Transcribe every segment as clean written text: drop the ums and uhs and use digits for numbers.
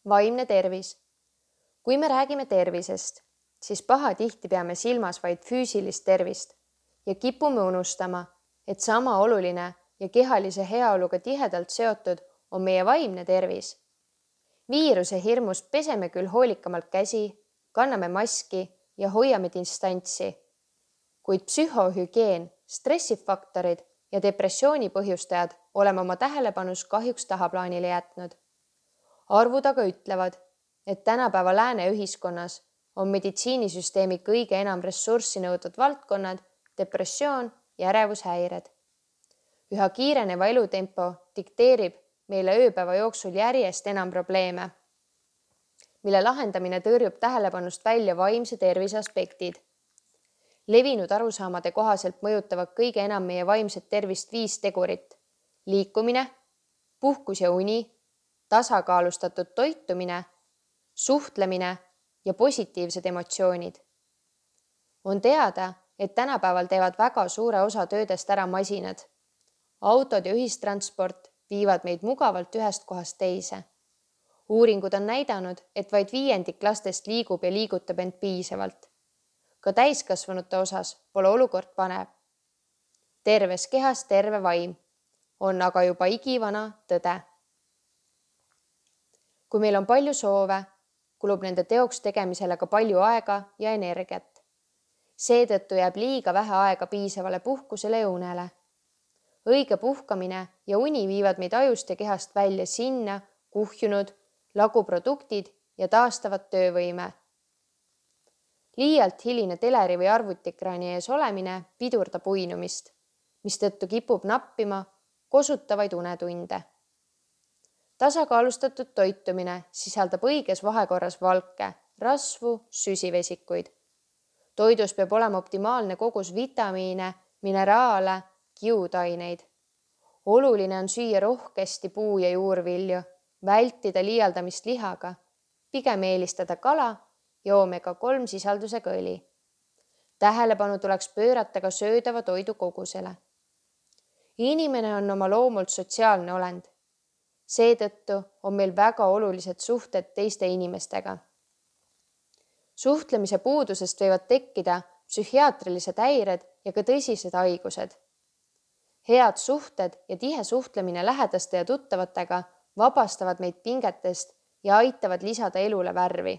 Vaimne tervis. Kui me räägime tervisest, siis pahatihti peame silmas vaid füüsilist tervist ja kipume unustama, et sama oluline ja kehalise heaoluga tihedalt seotud on meie vaimne tervis. Viiruse hirmust peseme küll hoolikamalt käsi, kanname maski ja hoiame distantsi, kuid psühhohügieen, stressifaktorid ja depressiooni põhjustajad oleme oma tähelepanus kahjuks tahaplaanile jätnud. Arvud aga ütlevad, et tänapäeva lääne ühiskonnas on meditsiinisüsteemi kõige enam ressurssi nõudvad valdkonnad depressioon ja ärevushäired. Üha kiireneva elutempo dikteerib meile ööpäeva jooksul järjest enam probleeme, mille lahendamine tõrjub tähelepanust välja vaimse tervise aspektid. Levinud arusaamade kohaselt mõjutavad kõige enam meie vaimset tervist 5 tegurit: liikumine, puhkus ja uni, tasakaalustatud toitumine, suhtlemine ja positiivsed emotsioonid. On teada, et tänapäeval teevad väga suure osa töödest ära masinad. Autod ja ühistransport viivad meid mugavalt ühest kohast teise. Uuringud on näidanud, et vaid 5% lastest liigub ja liigutab end piisavalt. Ka täiskasvanute osas pole olukord panev. Terves kehas terve vaim on aga juba igivana tõde. Kui meil on palju soove, kulub nende teoks tegemisele ka palju aega ja energiat. Seetõttu jääb liiga vähe aega piisavale puhkusele ja unele. Õige puhkamine ja uni viivad meid ajust ja kehast välja sinna kuhjunud laguproduktid ja taastavad töövõime. Liialt hiline teleri või arvutiekraani ees olemine pidurdab uinumist, mistõttu kipub nappima kosutavaid unetunde. Tasakaalustatud toitumine sisaldab õiges vahekorras valke, rasvu, süsivesikuid. Toidus peab olema optimaalne kogus vitamiine, mineraale, kiudaineid. Oluline on süüa rohkesti puu- ja juurvilju, vältida liialdamist lihaga, pigem eelistada kala ja omega-3 sisaldusega õli. Tähelepanu tuleks pöörata ka söödava toidu kogusele. Inimene on oma loomult sotsiaalne olend. Seetõttu on meil väga olulised suhted teiste inimestega. Suhtlemise puudusest võivad tekkida psühhiaatrilised häired ja ka tõsised haigused. Head suhted ja tihe suhtlemine lähedaste ja tuttavatega vabastavad meid pingetest ja aitavad lisada elule värvi.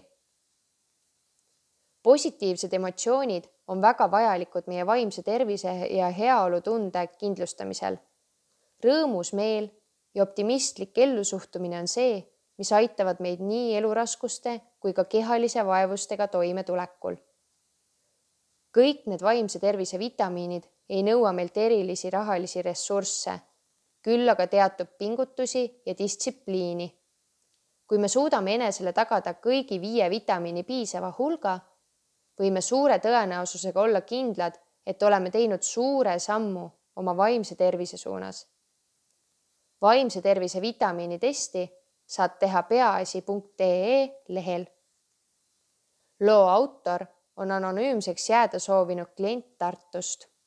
Positiivsed emotsioonid on väga vajalikud meie vaimse tervise ja heaolu tunde kindlustamisel. Rõõmus meel ja optimistlik ellusuhtumine on see, mis aitavad meid nii eluraskuste kui ka kehalise vaevustega toimetulekul. Kõik need vaimse tervise vitamiinid ei nõua meilt erilisi rahalisi ressursse, küll aga teatud pingutusi ja distsipliini. Kui me suudame enesele tagada kõigi 5 vitamiini piisava hulga, võime suure tõenäosusega olla kindlad, et oleme teinud suure sammu oma vaimse tervise suunas. Vaimse tervise vitamiini testi saad teha peaasi.ee lehel. Loo autor on anonüümseks jääda soovinud klient Tartust.